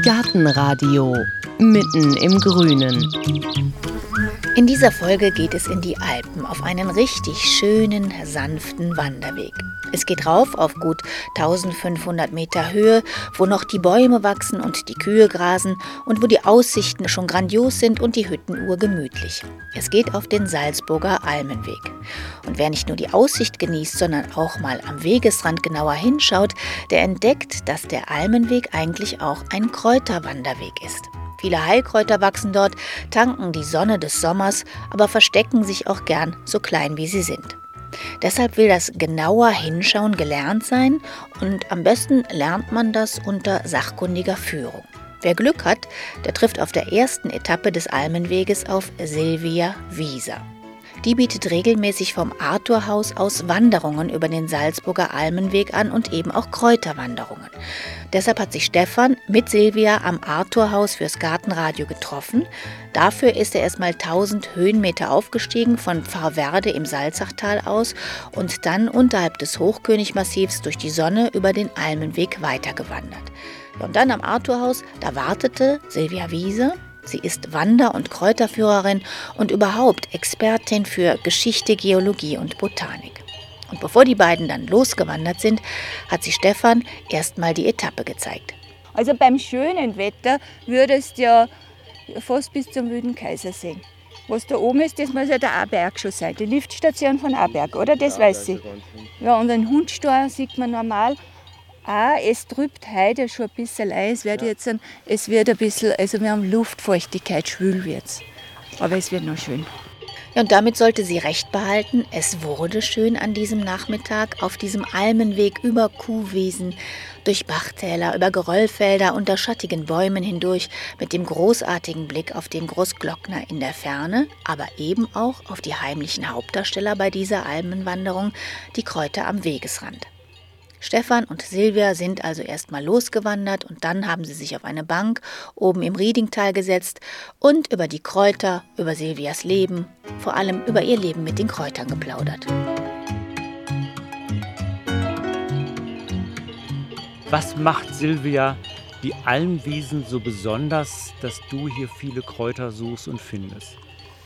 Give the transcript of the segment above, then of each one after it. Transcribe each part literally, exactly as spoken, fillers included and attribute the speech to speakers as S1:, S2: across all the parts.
S1: Gartenradio mitten im Grünen.
S2: In dieser Folge geht es in die Alpen auf einen richtig schönen, sanften Wanderweg. Es geht rauf auf gut eintausendfünfhundert Meter Höhe, wo noch die Bäume wachsen und die Kühe grasen und wo die Aussichten schon grandios sind und die Hütten urgemütlich. Es geht auf den Salzburger Almenweg. Und wer nicht nur die Aussicht genießt, sondern auch mal am Wegesrand genauer hinschaut, der entdeckt, dass der Almenweg eigentlich auch ein Kräuterwanderweg ist. Viele Heilkräuter wachsen dort, tanken die Sonne des Sommers, aber verstecken sich auch gern, so klein wie sie sind. Deshalb will das genauer Hinschauen gelernt sein und am besten lernt man das unter sachkundiger Führung. Wer Glück hat, der trifft auf der ersten Etappe des Almenweges auf Silvia Wieser. Die bietet regelmäßig vom Arthurhaus aus Wanderungen über den Salzburger Almenweg an und eben auch Kräuterwanderungen. Deshalb hat sich Stefan mit Silvia am Arthurhaus fürs Gartenradio getroffen. Dafür ist er erstmal tausend Höhenmeter aufgestiegen von Pfarrwerde im Salzachtal aus und dann unterhalb des Hochkönigmassivs durch die Sonne über den Almenweg weitergewandert. Und dann am Arthurhaus, da wartete Silvia Wieser. Sie ist Wander- und Kräuterführerin und überhaupt Expertin für Geschichte, Geologie und Botanik. Und bevor die beiden dann losgewandert sind, hat sie Stefan erstmal die Etappe gezeigt.
S3: Also beim schönen Wetter würdest du ja fast bis zum Wilden Kaiser sehen. Was da oben ist, das muss ja der Aberg schon sein, die Liftstation von Aberg, oder? Das ja, weiß ich. Ja, und einen Hundstor sieht man normal. Ah, es trübt heute schon ein bisschen ein. Es wird, ja. jetzt ein, es wird ein bisschen, also wir haben Luftfeuchtigkeit, schwül wird's. Aber es wird noch schön.
S2: Ja, und damit sollte sie recht behalten. Es wurde schön an diesem Nachmittag auf diesem Almenweg über Kuhwiesen, durch Bachtäler, über Geröllfelder, unter schattigen Bäumen hindurch, mit dem großartigen Blick auf den Großglockner in der Ferne, aber eben auch auf die heimlichen Hauptdarsteller bei dieser Almenwanderung, die Kräuter am Wegesrand. Stefan und Silvia sind also erstmal losgewandert und dann haben sie sich auf eine Bank oben im Riedingtal gesetzt und über die Kräuter, über Silvias Leben, vor allem über ihr Leben mit den Kräutern geplaudert.
S4: Was macht, Silvia, die Almwiesen so besonders, dass du hier viele Kräuter suchst und findest?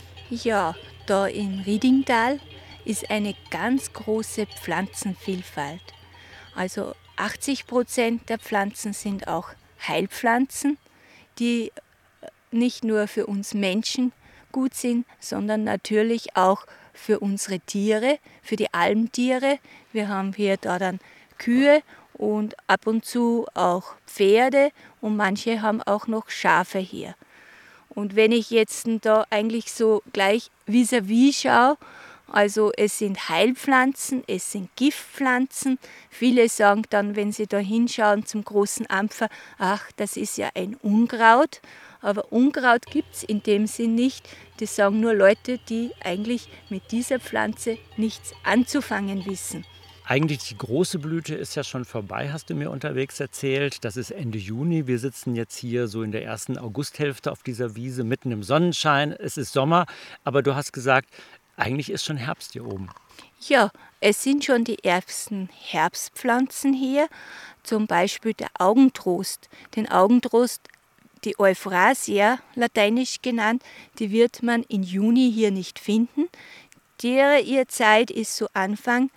S3: Ja, da im Riedingtal ist eine ganz große Pflanzenvielfalt. Also achtzig Prozent der Pflanzen sind auch Heilpflanzen, die nicht nur für uns Menschen gut sind, sondern natürlich auch für unsere Tiere, für die Almtiere. Wir haben hier da dann Kühe und ab und zu auch Pferde und manche haben auch noch Schafe hier. Und wenn ich jetzt da eigentlich so gleich vis-à-vis schaue, also es sind Heilpflanzen, es sind Giftpflanzen. Viele sagen dann, wenn sie da hinschauen zum großen Ampfer, ach, das ist ja ein Unkraut. Aber Unkraut gibt es in dem Sinn nicht. Das sagen nur Leute, die eigentlich mit dieser Pflanze nichts anzufangen wissen.
S4: Eigentlich die große Blüte ist ja schon vorbei, hast du mir unterwegs erzählt. Das ist Ende Juni. Wir sitzen jetzt hier so in der ersten Augusthälfte auf dieser Wiese, mitten im Sonnenschein. Es ist Sommer, aber du hast gesagt, eigentlich ist schon Herbst hier oben.
S3: Ja, es sind schon die ersten Herbstpflanzen hier, zum Beispiel der Augentrost. Den Augentrost, die Euphrasia, lateinisch genannt, die wird man im Juni hier nicht finden. Der, ihre Zeit ist so Anfang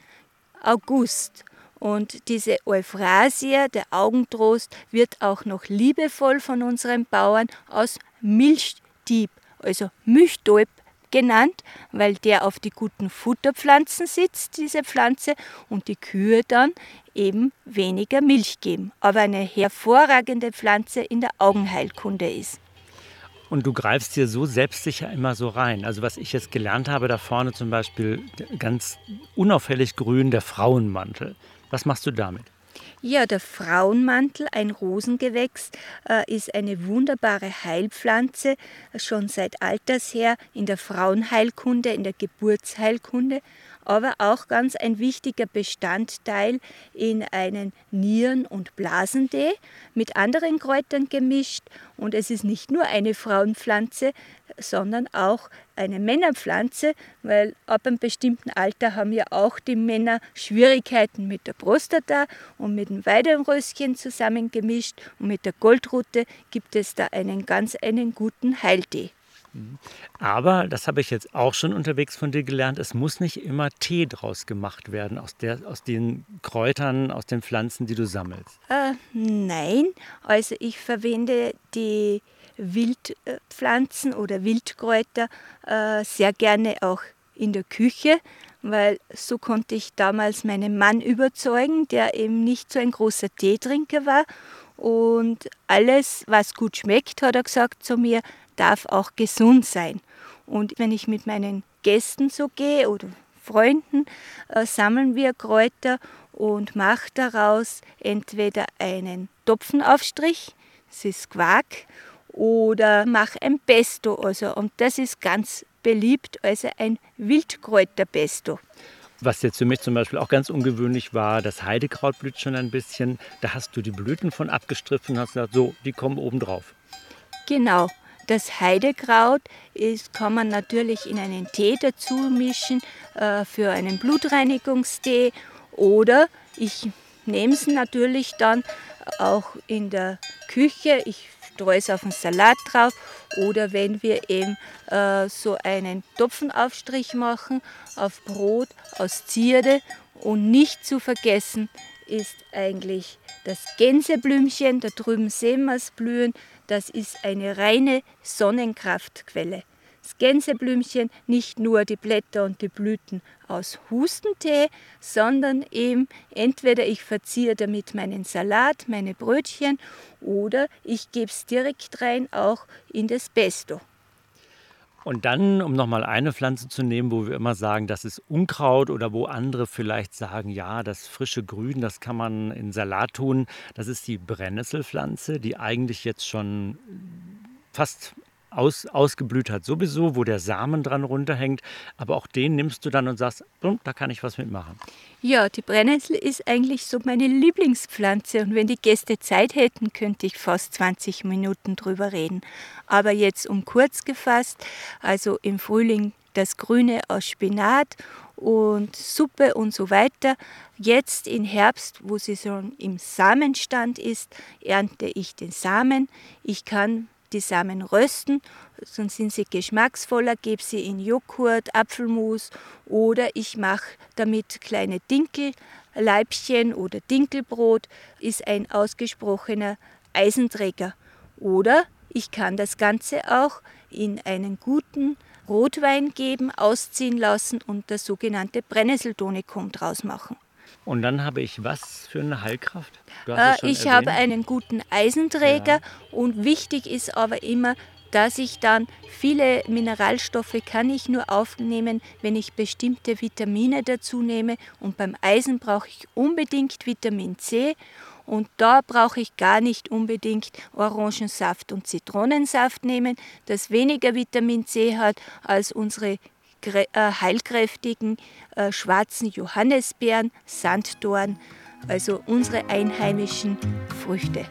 S3: August. Und diese Euphrasia, der Augentrost, wird auch noch liebevoll von unseren Bauern als Milchdieb, also Milchdieb, genannt, weil der auf die guten Futterpflanzen sitzt, diese Pflanze, und die Kühe dann eben weniger Milch geben, aber eine hervorragende Pflanze in der Augenheilkunde ist.
S4: Und du greifst hier so selbstsicher immer so rein. Also was ich jetzt gelernt habe, da vorne zum Beispiel ganz unauffällig grün, der Frauenmantel. Was machst du damit?
S3: Ja, der Frauenmantel, ein Rosengewächs, äh, ist eine wunderbare Heilpflanze, schon seit alters her in der Frauenheilkunde, in der Geburtsheilkunde, aber auch ganz ein wichtiger Bestandteil in einen Nieren- und Blasentee mit anderen Kräutern gemischt. Und es ist nicht nur eine Frauenpflanze, sondern auch eine Männerpflanze, weil ab einem bestimmten Alter haben ja auch die Männer Schwierigkeiten mit der Prostata und mit dem Weidenröschen zusammengemischt und mit der Goldrute gibt es da einen ganz einen guten Heiltee.
S4: Aber, das habe ich jetzt auch schon unterwegs von dir gelernt, es muss nicht immer Tee draus gemacht werden, aus, der, aus den Kräutern, aus den Pflanzen, die du sammelst.
S3: Äh, nein, also ich verwende die Wildpflanzen oder Wildkräuter äh, sehr gerne auch in der Küche, weil so konnte ich damals meinen Mann überzeugen, der eben nicht so ein großer Teetrinker war. Und alles, was gut schmeckt, hat er gesagt zu mir, darf auch gesund sein. Und wenn ich mit meinen Gästen so gehe oder Freunden, äh, sammeln wir Kräuter und mache daraus entweder einen Topfenaufstrich, das ist Quark, oder mache ein Pesto. Also, und das ist ganz beliebt, also ein Wildkräuterpesto.
S4: Was jetzt für mich zum Beispiel auch ganz ungewöhnlich war, das Heidekraut blüht schon ein bisschen. Da hast du die Blüten von abgestriffen und hast gesagt, so, die kommen oben drauf.
S3: Genau. Das Heidekraut ist, kann man natürlich in einen Tee dazu mischen, äh, für einen Blutreinigungstee. Oder ich nehme es natürlich dann auch in der Küche. Ich streue es auf den Salat drauf. Oder wenn wir eben äh, so einen Topfenaufstrich machen auf Brot aus Zierde. Und nicht zu vergessen ist eigentlich das Gänseblümchen, da drüben sehen wir es blühen. Das ist eine reine Sonnenkraftquelle. Das Gänseblümchen, nicht nur die Blätter und die Blüten aus Hustentee, sondern eben entweder ich verziehe damit meinen Salat, meine Brötchen oder ich gebe es direkt rein, auch in das Pesto.
S4: Und dann, um nochmal eine Pflanze zu nehmen, wo wir immer sagen, das ist Unkraut oder wo andere vielleicht sagen, ja, das frische Grün, das kann man in Salat tun. Das ist die Brennnesselpflanze, die eigentlich jetzt schon fast aus, ausgeblüht hat sowieso, wo der Samen dran runterhängt. Aber auch den nimmst du dann und sagst, da kann ich was mitmachen.
S3: Ja, die Brennnessel ist eigentlich so meine Lieblingspflanze und wenn die Gäste Zeit hätten, könnte ich fast zwanzig Minuten drüber reden. Aber jetzt um kurz gefasst, also im Frühling das Grüne aus Spinat und Suppe und so weiter. Jetzt im Herbst, wo sie schon im Samenstand ist, ernte ich den Samen. Ich kann die Samen rösten, sonst sind sie geschmacksvoller, gebe sie in Joghurt, Apfelmus oder ich mache damit kleine Dinkelleibchen oder Dinkelbrot, ist ein ausgesprochener Eisenträger. Oder ich kann das Ganze auch in einen guten Rotwein geben, ausziehen lassen und das sogenannte Brennnesseltonikum draus machen.
S4: Und dann habe ich was für eine Heilkraft? Du hast
S3: Äh,
S4: es schon
S3: ich
S4: erwähnt.
S3: habe einen guten Eisenträger
S4: Ja.
S3: und wichtig ist aber immer, dass ich dann viele Mineralstoffe kann ich nur aufnehmen, wenn ich bestimmte Vitamine dazu nehme. Und beim Eisen brauche ich unbedingt Vitamin C. Und da brauche ich gar nicht unbedingt Orangensaft und Zitronensaft nehmen, das weniger Vitamin C hat als unsere heilkräftigen äh, schwarzen Johannisbeeren, Sanddorn, also unsere einheimischen Früchte.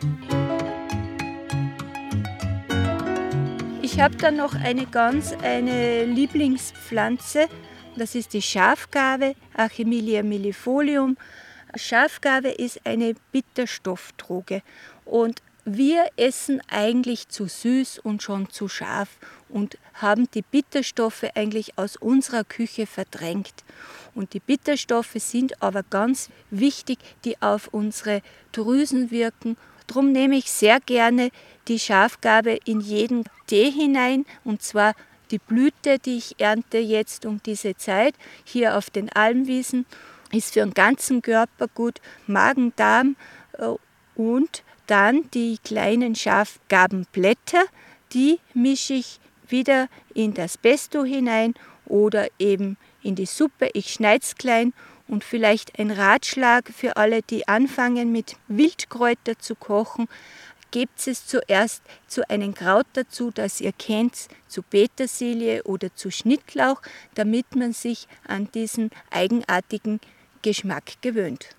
S3: Ich habe dann noch eine ganz eine Lieblingspflanze, das ist die Schafgarbe, Achemilia millifolium. Schafgarbe ist eine Bitterstoffdroge und wir essen eigentlich zu süß und schon zu scharf und haben die Bitterstoffe eigentlich aus unserer Küche verdrängt. Und die Bitterstoffe sind aber ganz wichtig, die auf unsere Drüsen wirken. Darum nehme ich sehr gerne die Schafgarbe in jeden Tee hinein, und zwar die Blüte, die ich ernte jetzt um diese Zeit, hier auf den Almwiesen, ist für den ganzen Körper gut, Magen, Darm und dann die kleinen Schafgarbenblätter, die mische ich wieder in das Pesto hinein oder eben in die Suppe. Ich schneide es klein und vielleicht ein Ratschlag für alle, die anfangen mit Wildkräuter zu kochen. Gebt es zuerst zu einem Kraut dazu, das ihr kennt, zu Petersilie oder zu Schnittlauch, damit man sich an diesen eigenartigen Geschmack gewöhnt.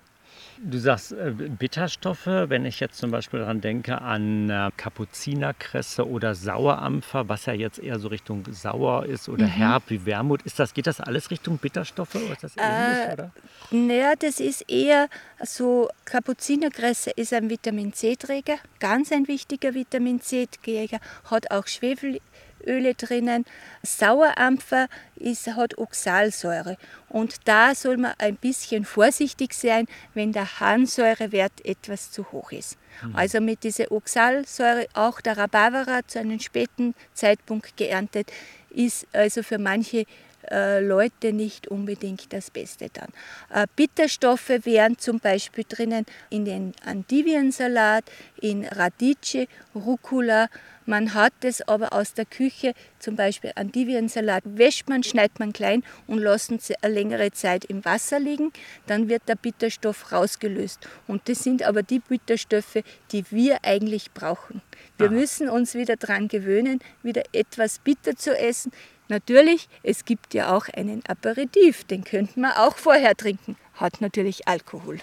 S4: Du sagst äh, Bitterstoffe, wenn ich jetzt zum Beispiel daran denke an äh, Kapuzinerkresse oder Sauerampfer, was ja jetzt eher so Richtung sauer ist oder mhm. herb wie Wermut. Ist das, geht das alles Richtung Bitterstoffe oder ist das ähnlich?
S3: Äh,
S4: oder?
S3: Naja, das ist eher so, Kapuzinerkresse ist ein Vitamin C-Träger, ganz ein wichtiger Vitamin C-Träger, hat auch Schwefelöle drinnen. Sauerampfer ist, hat Oxalsäure und da soll man ein bisschen vorsichtig sein, wenn der Harnsäurewert etwas zu hoch ist. Mhm. Also mit dieser Oxalsäure, auch der Rhabarber zu einem späten Zeitpunkt geerntet, ist also für manche äh, Leute nicht unbedingt das Beste dann. Äh, Bitterstoffe wären zum Beispiel drinnen in den Endiviensalat, in Radice, Rucola. Man hat es aber aus der Küche, zum Beispiel Endiviensalat, wäscht man, schneidet man klein und lässt es eine längere Zeit im Wasser liegen. Dann wird der Bitterstoff rausgelöst. Und das sind aber die Bitterstoffe, die wir eigentlich brauchen. Wir Aha. müssen uns wieder daran gewöhnen, wieder etwas bitter zu essen. Natürlich, es gibt ja auch einen Aperitif, den könnte man auch vorher trinken. Hat natürlich Alkohol.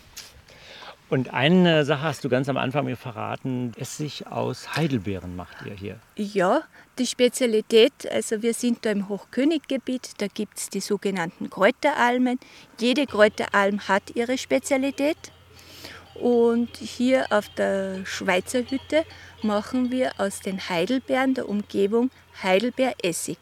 S4: Und eine Sache hast du ganz am Anfang mir verraten, Essig aus Heidelbeeren macht ihr hier.
S3: Ja, die Spezialität, also wir sind da im Hochköniggebiet, da gibt es die sogenannten Kräuteralmen. Jede Kräuteralm hat ihre Spezialität. Und hier auf der Schweizer Hütte machen wir aus den Heidelbeeren der Umgebung Heidelbeeressig.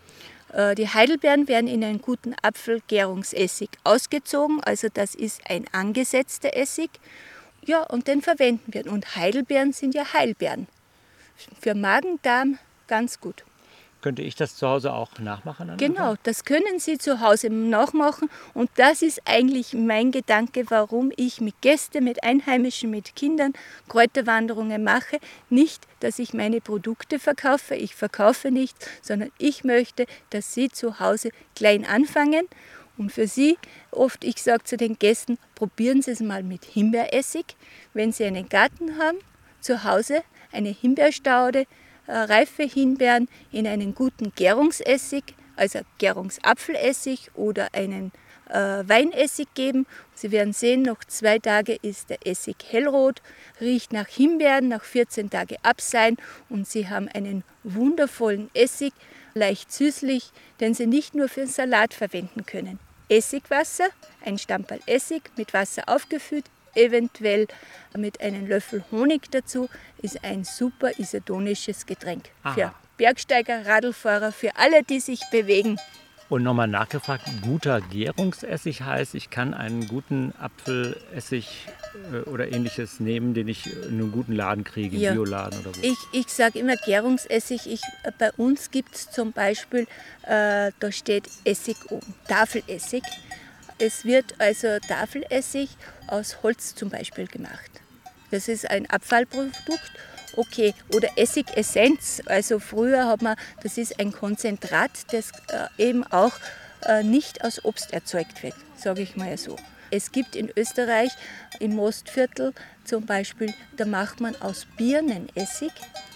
S3: Die Heidelbeeren werden in einen guten Apfelgärungsessig ausgezogen, also das ist ein angesetzter Essig. Ja, und den verwenden wir. Und Heidelbeeren sind ja Heilbeeren. Für Magen-Darm ganz gut.
S4: Könnte ich das zu Hause auch nachmachen?
S3: Genau, das können Sie zu Hause nachmachen. Und das ist eigentlich mein Gedanke, warum ich mit Gästen, mit Einheimischen, mit Kindern Kräuterwanderungen mache. Nicht, dass ich meine Produkte verkaufe, ich verkaufe nichts, sondern ich möchte, dass Sie zu Hause klein anfangen. Und für Sie, oft, ich sage zu den Gästen, probieren Sie es mal mit Himbeeressig. Wenn Sie einen Garten haben, zu Hause eine Himbeerstaude, reife Himbeeren in einen guten Gärungsessig, also Gärungsapfelessig oder einen äh, Weinessig geben. Sie werden sehen, nach zwei Tagen ist der Essig hellrot, riecht nach Himbeeren, nach vierzehn Tagen abseihen und Sie haben einen wundervollen Essig, leicht süßlich, den Sie nicht nur für den Salat verwenden können. Essigwasser, ein Stamperl Essig mit Wasser aufgefüllt, eventuell mit einem Löffel Honig dazu, ist ein super isotonisches Getränk. Aha. Für Bergsteiger, Radlfahrer, für alle, die sich bewegen.
S4: Und nochmal nachgefragt, guter Gärungsessig heißt, ich kann einen guten Apfelessig äh, oder ähnliches nehmen, den ich in einem guten Laden kriege,
S3: ja.
S4: im Bioladen oder so.
S3: Ich, ich sage immer Gärungsessig. Ich, bei uns gibt es zum Beispiel, äh, da steht Essig oben, Tafelessig. Es wird also Tafelessig aus Holz zum Beispiel gemacht. Das ist ein Abfallprodukt. Okay, oder Essigessenz. Also früher hat man, das ist ein Konzentrat, das äh, eben auch äh, nicht aus Obst erzeugt wird, sage ich mal so. Es gibt in Österreich im Mostviertel zum Beispiel, da macht man aus Birnen Essig.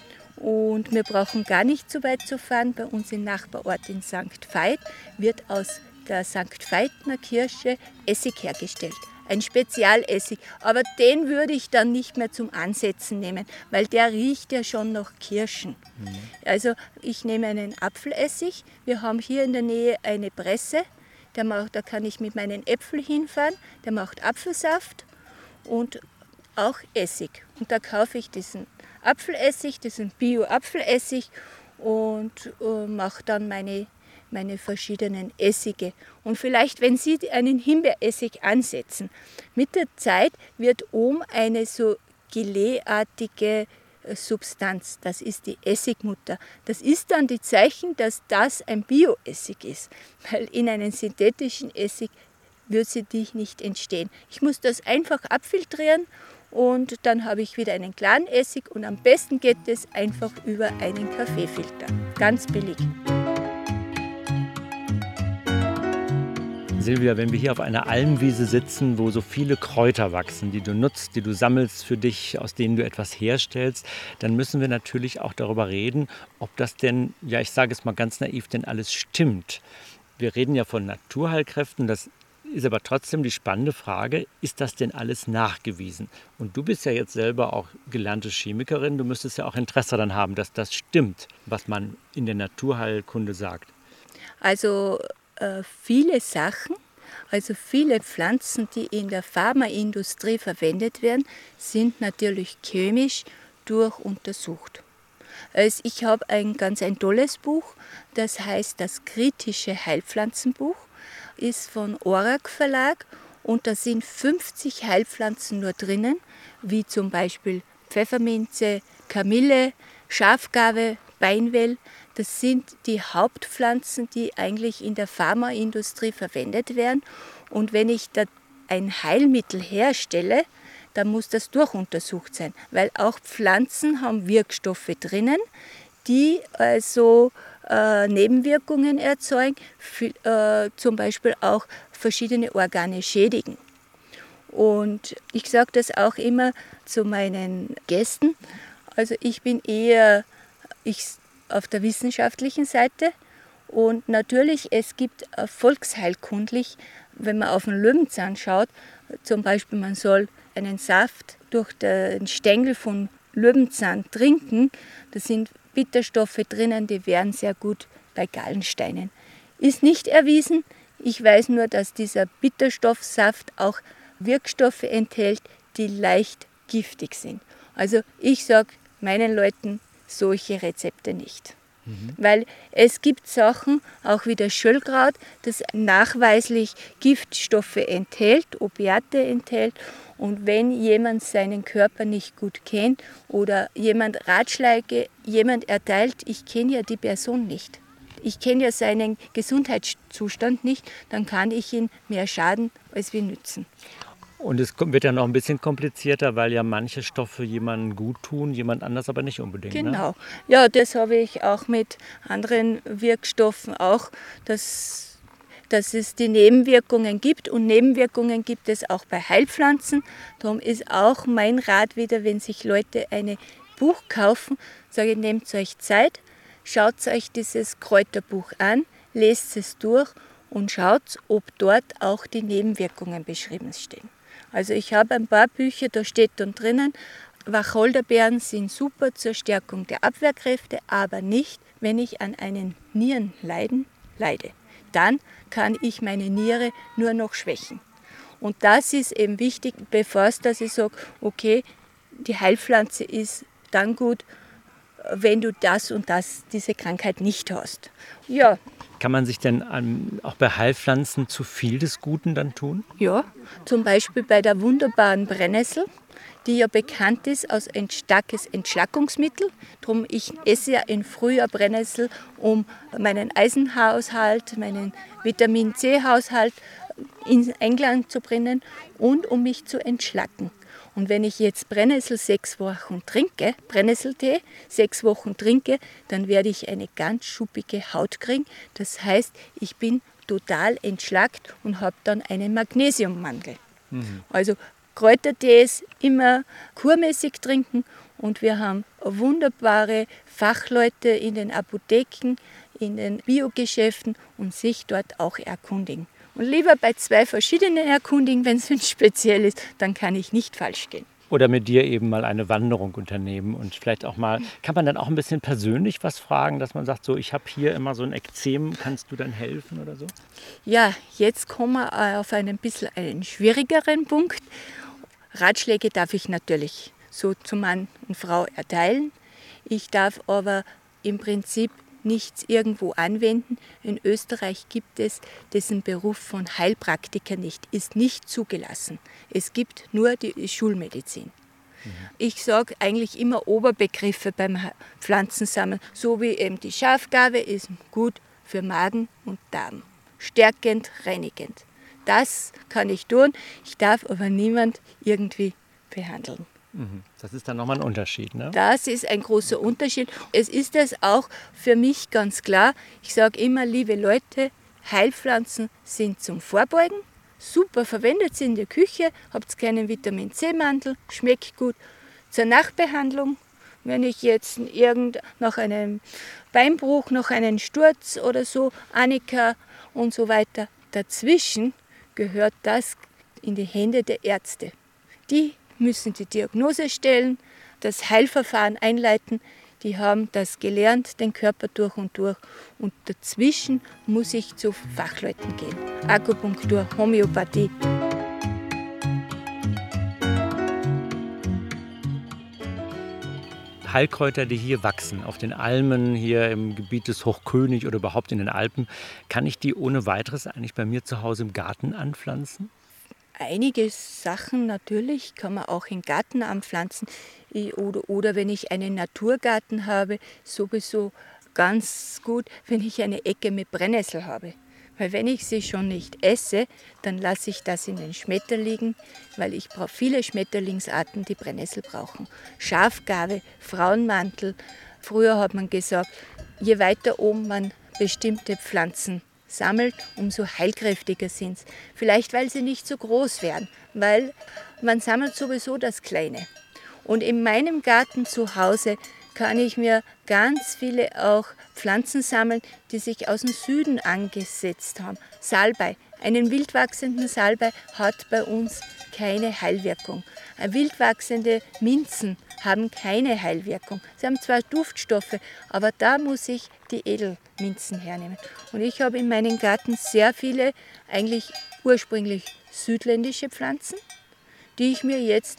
S3: Und wir brauchen gar nicht so weit zu fahren. Bei uns im Nachbarort in Sankt Veit wird aus der Sankt Veitner Kirsche Essig hergestellt. Ein Spezialessig, aber den würde ich dann nicht mehr zum Ansetzen nehmen, weil der riecht ja schon nach Kirschen. Mhm. Also ich nehme einen Apfelessig, wir haben hier in der Nähe eine Presse, der macht, da kann ich mit meinen Äpfeln hinfahren, der macht Apfelsaft und auch Essig. Und da kaufe ich diesen Apfelessig, diesen Bio-Apfelessig und äh, mache dann meine meine verschiedenen Essige. Und vielleicht, wenn Sie einen Himbeeressig ansetzen, mit der Zeit wird oben eine so Geleeartige Substanz, das ist die Essigmutter. Das ist dann die Zeichen, dass das ein Bioessig ist, weil in einem synthetischen Essig wird sie nicht entstehen. Ich muss das einfach abfiltrieren und dann habe ich wieder einen klaren Essig und am besten geht es einfach über einen Kaffeefilter. Ganz billig.
S4: Silvia, wenn wir hier auf einer Almwiese sitzen, wo so viele Kräuter wachsen, die du nutzt, die du sammelst für dich, aus denen du etwas herstellst, dann müssen wir natürlich auch darüber reden, ob das denn, ja, ich sage es mal ganz naiv, denn alles stimmt. Wir reden ja von Naturheilkräften, das ist aber trotzdem die spannende Frage, ist das denn alles nachgewiesen? Und du bist ja jetzt selber auch gelernte Chemikerin, du müsstest ja auch Interesse daran haben, dass das stimmt, was man in der Naturheilkunde sagt.
S3: Also äh, viele Sachen, also viele Pflanzen, die in der Pharmaindustrie verwendet werden, sind natürlich chemisch durchuntersucht. Also ich habe ein ganz ein tolles Buch, das heißt das kritische Heilpflanzenbuch, ist von Orag Verlag und da sind fünfzig Heilpflanzen nur drinnen, wie zum Beispiel Pfefferminze, Kamille, Schafgarbe, Beinwell. Das sind die Hauptpflanzen, die eigentlich in der Pharmaindustrie verwendet werden. Und wenn ich da ein Heilmittel herstelle, dann muss das durchuntersucht sein, weil auch Pflanzen haben Wirkstoffe drinnen, die also äh, Nebenwirkungen erzeugen, für, äh, zum Beispiel auch verschiedene Organe schädigen. Und ich sage das auch immer zu meinen Gästen. Also ich bin eher ich, auf der wissenschaftlichen Seite und natürlich, es gibt äh, volksheilkundlich, wenn man auf den Löwenzahn schaut, zum Beispiel man soll einen Saft durch den Stängel von Löwenzahn trinken, da sind Bitterstoffe drinnen, die wären sehr gut bei Gallensteinen. Ist nicht erwiesen, ich weiß nur, dass dieser Bitterstoffsaft auch Wirkstoffe enthält, die leicht giftig sind. Also ich sage meinen Leuten solche Rezepte nicht. Mhm. Weil es gibt Sachen, auch wie das Schöllkraut, das nachweislich Giftstoffe enthält, Opiate enthält. Und wenn jemand seinen Körper nicht gut kennt oder jemand Ratschläge, jemand erteilt, ich kenne ja die Person nicht, ich kenne ja seinen Gesundheitszustand nicht, dann kann ich ihm mehr schaden als wir nützen.
S4: Und es wird ja noch ein bisschen komplizierter, weil ja manche Stoffe jemandem gut tun, jemand anders aber nicht unbedingt.
S3: Genau.
S4: Ne?
S3: Ja, das habe ich auch mit anderen Wirkstoffen auch, dass, dass es die Nebenwirkungen gibt. Und Nebenwirkungen gibt es auch bei Heilpflanzen. Darum ist auch mein Rat wieder, wenn sich Leute ein Buch kaufen, sage ich, nehmt euch Zeit, schaut euch dieses Kräuterbuch an, lest es durch und schaut, ob dort auch die Nebenwirkungen beschrieben stehen. Also ich habe ein paar Bücher, da steht dann drinnen, Wacholderbeeren sind super zur Stärkung der Abwehrkräfte, aber nicht, wenn ich an einen Nierenleiden leide. Dann kann ich meine Niere nur noch schwächen. Und das ist eben wichtig, bevor es, dass ich sage, okay, die Heilpflanze ist dann gut, wenn du das und das, diese Krankheit nicht hast. Ja.
S4: Kann man sich denn ähm, auch bei Heilpflanzen zu viel des Guten dann tun?
S3: Ja, zum Beispiel bei der wunderbaren Brennnessel, die ja bekannt ist als ein starkes Entschlackungsmittel. Darum ich esse ja im Frühjahr Brennnessel, um meinen Eisenhaushalt, meinen Vitamin-C-Haushalt in Einklang zu bringen und um mich zu entschlacken. Und wenn ich jetzt Brennnessel sechs Wochen trinke, Brennnesseltee sechs Wochen trinke, dann werde ich eine ganz schuppige Haut kriegen. Das heißt, ich bin total entschlackt und habe dann einen Magnesiummangel. Mhm. Also Kräutertees immer kurmäßig trinken und wir haben wunderbare Fachleute in den Apotheken, in den Biogeschäften und sich dort auch erkundigen. Und lieber bei zwei verschiedenen erkundigen, wenn es speziell ist, dann kann ich nicht falsch gehen.
S4: Oder mit dir eben mal eine Wanderung unternehmen und vielleicht auch mal, kann man dann auch ein bisschen persönlich was fragen, dass man sagt, so ich habe hier immer so ein Ekzem, kannst du dann helfen oder so?
S3: Ja, jetzt kommen wir auf einen bisschen einen schwierigeren Punkt. Ratschläge darf ich natürlich so zu Mann und Frau erteilen. Ich darf aber im Prinzip nichts irgendwo anwenden. In Österreich gibt es diesen Beruf von Heilpraktiker nicht, ist nicht zugelassen. Es gibt nur die Schulmedizin. Mhm. Ich sage eigentlich immer Oberbegriffe beim Pflanzensammeln, so wie eben die Schafgarbe ist gut für Magen und Darm. Stärkend, reinigend. Das kann ich tun, ich darf aber niemand irgendwie behandeln.
S4: Das ist dann nochmal ein Unterschied, ne?
S3: Das ist ein großer Unterschied. Es ist es auch für mich ganz klar. Ich sage immer, liebe Leute, Heilpflanzen sind zum Vorbeugen. Super, verwendet sie in der Küche, habt keinen Vitamin-C-Mantel, schmeckt gut. Zur Nachbehandlung, wenn ich jetzt irgend nach einem Beinbruch, nach einem Sturz oder so, Annika und so weiter, dazwischen gehört das in die Hände der Ärzte. Die müssen die Diagnose stellen, das Heilverfahren einleiten. Die haben das gelernt, den Körper durch und durch. Und dazwischen muss ich zu Fachleuten gehen. Akupunktur, Homöopathie.
S4: Heilkräuter, die hier wachsen, auf den Almen, hier im Gebiet des Hochkönig oder überhaupt in den Alpen, kann ich die ohne weiteres eigentlich bei mir zu Hause im Garten anpflanzen?
S3: Einige Sachen natürlich kann man auch im Garten anpflanzen. Oder, oder wenn ich einen Naturgarten habe, sowieso ganz gut, wenn ich eine Ecke mit Brennnessel habe. Weil wenn ich sie schon nicht esse, dann lasse ich das in den Schmetter liegen, weil ich brauche viele Schmetterlingsarten, die Brennnessel brauchen. Schafgarbe, Frauenmantel. Früher hat man gesagt, je weiter oben man bestimmte Pflanzen sammelt, umso heilkräftiger sind sie. Vielleicht, weil sie nicht so groß werden, weil man sammelt sowieso das Kleine. Und in meinem Garten zu Hause kann ich mir ganz viele auch Pflanzen sammeln, die sich aus dem Süden angesetzt haben. Salbei. Einen wild wachsenden Salbei hat bei uns keine Heilwirkung. Wild wachsende Minzen haben keine Heilwirkung. Sie haben zwar Duftstoffe, aber da muss ich die Edelminzen hernehmen. Und ich habe in meinem Garten sehr viele eigentlich ursprünglich südländische Pflanzen, die ich mir jetzt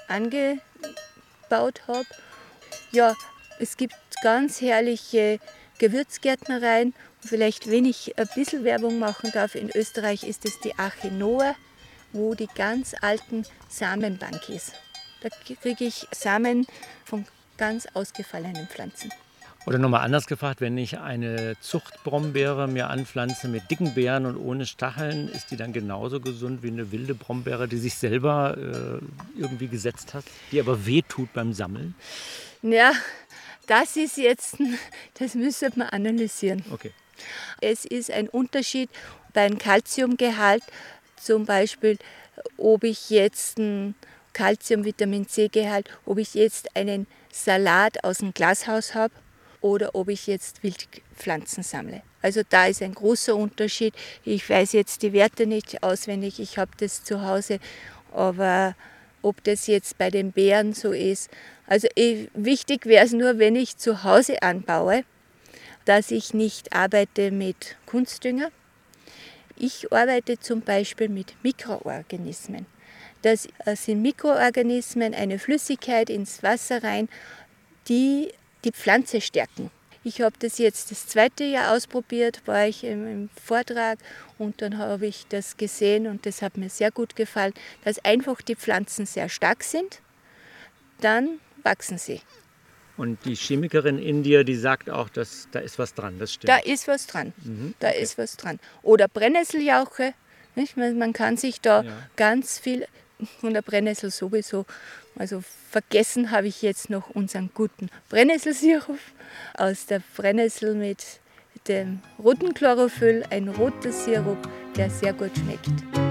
S3: angebaut habe. Ja, es gibt ganz herrliche Gewürzgärtnereien. Vielleicht, wenn ich ein bisschen Werbung machen darf, in Österreich ist es die Arche Noah, wo die ganz alten Samenbank ist. Da kriege ich Samen von ganz ausgefallenen Pflanzen.
S4: Oder nochmal anders gefragt, wenn ich eine Zuchtbrombeere mir anpflanze mit dicken Beeren und ohne Stacheln, ist die dann genauso gesund wie eine wilde Brombeere, die sich selber äh, irgendwie gesetzt hat, die aber wehtut beim Sammeln?
S3: Ja, das ist jetzt, das müsste man analysieren.
S4: Okay.
S3: Es ist ein Unterschied beim Kalziumgehalt, zum Beispiel, ob ich jetzt ein Calcium-Vitamin-C-Gehalt, ob ich jetzt einen Salat aus dem Glashaus habe oder ob ich jetzt Wildpflanzen sammle. Also da ist ein großer Unterschied. Ich weiß jetzt die Werte nicht auswendig, ich habe das zu Hause, aber ob das jetzt bei den Beeren so ist. Also wichtig wäre es nur, wenn ich zu Hause anbaue, dass ich nicht arbeite mit Kunstdünger. Ich arbeite zum Beispiel mit Mikroorganismen. Das sind Mikroorganismen, eine Flüssigkeit ins Wasser rein, die die Pflanze stärken. Ich habe das jetzt das zweite Jahr ausprobiert, war ich im, im Vortrag und dann habe ich das gesehen und das hat mir sehr gut gefallen, dass einfach die Pflanzen sehr stark sind, dann wachsen sie.
S4: Und die Chemikerin in dir, die sagt auch, dass da ist was dran, das stimmt.
S3: Da ist was dran,
S4: mhm,
S3: da
S4: okay.
S3: ist was dran. Oder Brennnesseljauche, nicht? Man kann sich da ja. ganz viel von der Brennnessel sowieso, also vergessen habe ich jetzt noch unseren guten Brennnesselsirup aus der Brennnessel mit dem roten Chlorophyll, ein roter Sirup, der sehr gut schmeckt.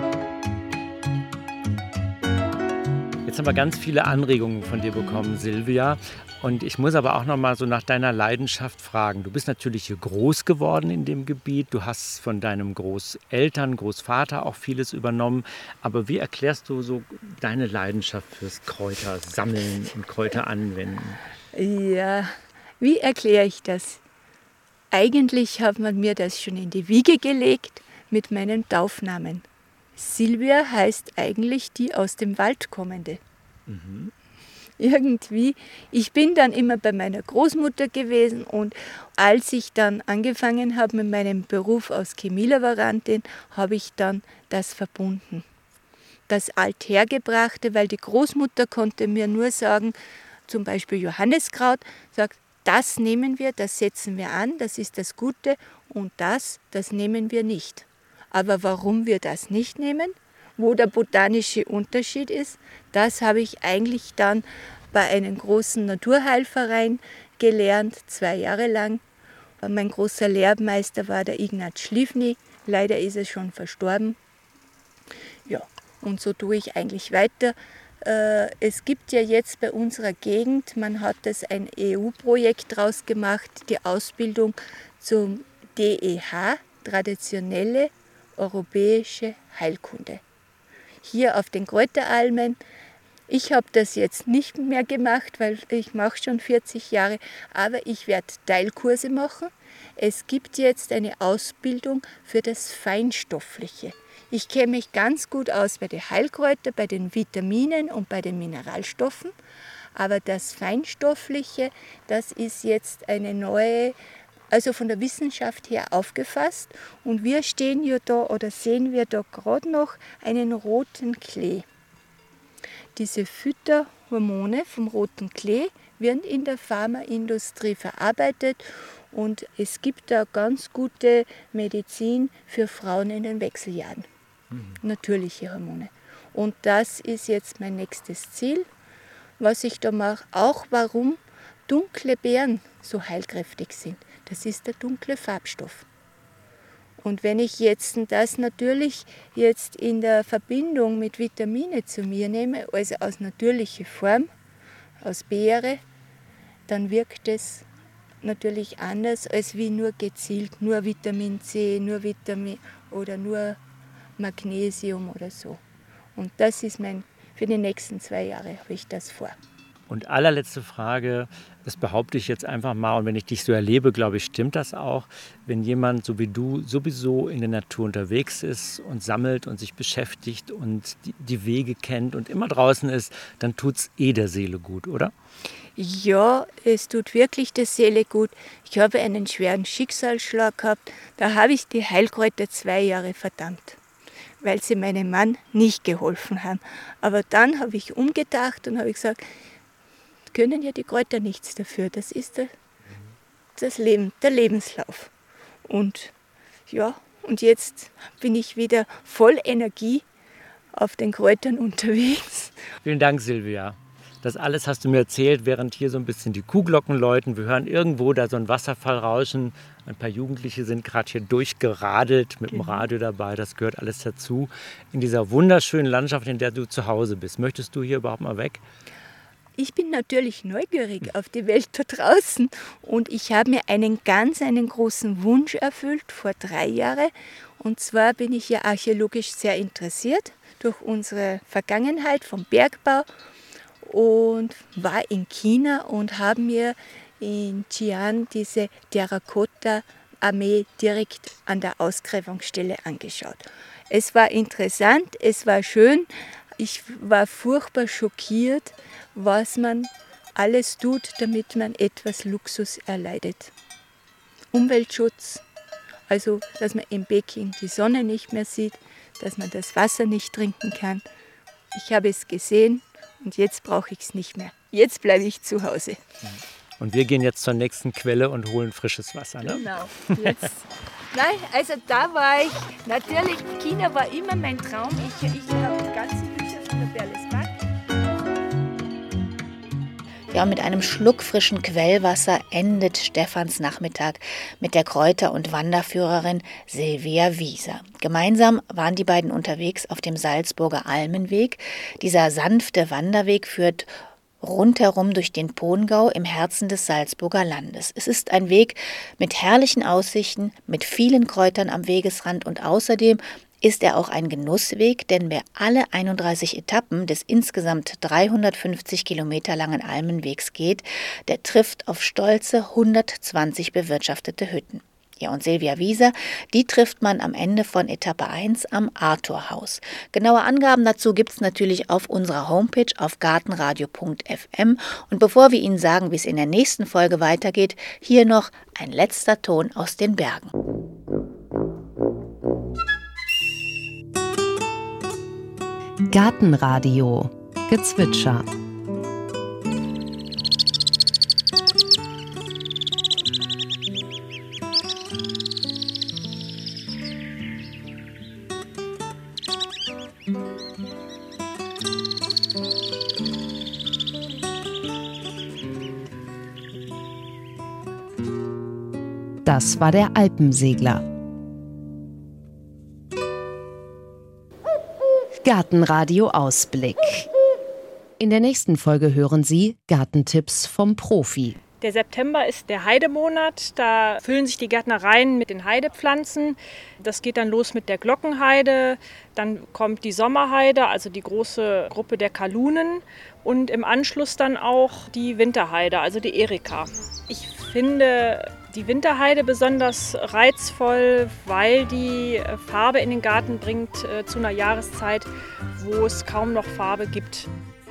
S4: Jetzt haben wir ganz viele Anregungen von dir bekommen, Silvia. Und ich muss aber auch noch mal so nach deiner Leidenschaft fragen. Du bist natürlich hier groß geworden in dem Gebiet. Du hast von deinem Großeltern, Großvater auch vieles übernommen. Aber wie erklärst du so deine Leidenschaft fürs Kräutersammeln und Kräuter anwenden?
S3: Ja, wie erkläre ich das? Eigentlich hat man mir das schon in die Wiege gelegt mit meinem Taufnamen. Silvia heißt eigentlich die aus dem Wald kommende. Mhm. Irgendwie, ich bin dann immer bei meiner Großmutter gewesen und als ich dann angefangen habe mit meinem Beruf als Chemielaborantin, habe ich dann das verbunden. Das Althergebrachte, weil die Großmutter konnte mir nur sagen, zum Beispiel Johanniskraut, sagt, das nehmen wir, das setzen wir an, das ist das Gute und das, das nehmen wir nicht. Aber warum wir das nicht nehmen, wo der botanische Unterschied ist, das habe ich eigentlich dann bei einem großen Naturheilverein gelernt, zwei Jahre lang. Mein großer Lehrmeister war der Ignaz Schliffny, leider ist er schon verstorben. Ja, und so tue ich eigentlich weiter. Es gibt ja jetzt bei unserer Gegend, man hat das ein E U-Projekt draus gemacht, die Ausbildung zum D E H, traditionelle europäische Heilkunde. Hier auf den Kräuteralmen. Ich habe das jetzt nicht mehr gemacht, weil ich mache schon vierzig Jahre, aber ich werde Teilkurse machen. Es gibt jetzt eine Ausbildung für das Feinstoffliche. Ich kenne mich ganz gut aus bei den Heilkräutern, bei den Vitaminen und bei den Mineralstoffen. Aber das Feinstoffliche, das ist jetzt eine neue, also von der Wissenschaft her aufgefasst. Und wir stehen ja da oder sehen wir da gerade noch einen roten Klee. Diese Phytohormone vom roten Klee werden in der Pharmaindustrie verarbeitet und es gibt da ganz gute Medizin für Frauen in den Wechseljahren. Mhm. Natürliche Hormone. Und das ist jetzt mein nächstes Ziel, was ich da mache. Auch warum dunkle Beeren so heilkräftig sind. Das ist der dunkle Farbstoff. Und wenn ich jetzt das natürlich jetzt in der Verbindung mit Vitamine zu mir nehme, also aus natürlicher Form, aus Beere, dann wirkt es natürlich anders als wie nur gezielt, nur Vitamin C, nur Vitamin oder nur Magnesium oder so. Und das ist mein, für die nächsten zwei Jahre habe ich das vor.
S4: Und allerletzte Frage, das behaupte ich jetzt einfach mal, und wenn ich dich so erlebe, glaube ich, stimmt das auch. Wenn jemand so wie du sowieso in der Natur unterwegs ist und sammelt und sich beschäftigt und die, die Wege kennt und immer draußen ist, dann tut es eh der Seele gut, oder?
S3: Ja, es tut wirklich der Seele gut. Ich habe einen schweren Schicksalsschlag gehabt. Da habe ich die Heilkräuter zwei Jahre verdammt, weil sie meinem Mann nicht geholfen haben. Aber dann habe ich umgedacht und habe gesagt, können ja die Kräuter nichts dafür. Das ist der, das Leben, der Lebenslauf. Und ja, und jetzt bin ich wieder voll Energie auf den Kräutern unterwegs.
S4: Vielen Dank, Silvia. Das alles hast du mir erzählt, während hier so ein bisschen die Kuhglocken läuten. Wir hören irgendwo da so ein Wasserfall rauschen. Ein paar Jugendliche sind gerade hier durchgeradelt mit dem Radio dabei. Das gehört alles dazu. In dieser wunderschönen Landschaft, in der du zu Hause bist. Möchtest du hier überhaupt mal weg?
S3: Ich bin natürlich neugierig auf die Welt da draußen und ich habe mir einen ganz einen großen Wunsch erfüllt vor drei Jahren. Und zwar bin ich ja archäologisch sehr interessiert durch unsere Vergangenheit vom Bergbau und war in China und habe mir in Xi'an diese Terrakotta-Armee direkt an der Ausgräbungsstelle angeschaut. Es war interessant, es war schön. Ich war furchtbar schockiert, was man alles tut, damit man etwas Luxus erleidet. Umweltschutz, also dass man in Peking die Sonne nicht mehr sieht, dass man das Wasser nicht trinken kann. Ich habe es gesehen und jetzt brauche ich es nicht mehr. Jetzt bleibe ich zu Hause.
S4: Und wir gehen jetzt zur nächsten Quelle und holen frisches Wasser, ne?
S3: Genau. Jetzt. Nein, also da war ich, natürlich, China war immer mein Traum. Ich, ich habe die ganzen Bücher von der Berles Bach.
S2: Ja, und mit einem Schluck frischen Quellwasser endet Stefans Nachmittag mit der Kräuter- und Wanderführerin Silvia Wieser. Gemeinsam waren die beiden unterwegs auf dem Salzburger Almenweg. Dieser sanfte Wanderweg führt rundherum durch den Pongau im Herzen des Salzburger Landes. Es ist ein Weg mit herrlichen Aussichten, mit vielen Kräutern am Wegesrand und außerdem ist er auch ein Genussweg, denn wer alle einunddreißig Etappen des insgesamt dreihundertfünfzig Kilometer langen Almenwegs geht, der trifft auf stolze hundertzwanzig bewirtschaftete Hütten. Ja, und Silvia Wieser, die trifft man am Ende von Etappe eins am Arthurhaus. Genaue Angaben dazu gibt es natürlich auf unserer Homepage auf gartenradio punkt f m. Und bevor wir Ihnen sagen, wie es in der nächsten Folge weitergeht, hier noch ein letzter Ton aus den Bergen.
S1: Gartenradio Gezwitscher. Das war der Alpensegler. Gartenradio Ausblick. In der nächsten Folge hören Sie Gartentipps vom Profi.
S5: Der September ist der Heidemonat. Da füllen sich die Gärtnereien mit den Heidepflanzen. Das geht dann los mit der Glockenheide. Dann kommt die Sommerheide, also die große Gruppe der Kalunen. Und im Anschluss dann auch die Winterheide, also die Erika. Ich finde die Winterheide besonders reizvoll, weil die Farbe in den Garten bringt äh, zu einer Jahreszeit, wo es kaum noch Farbe gibt.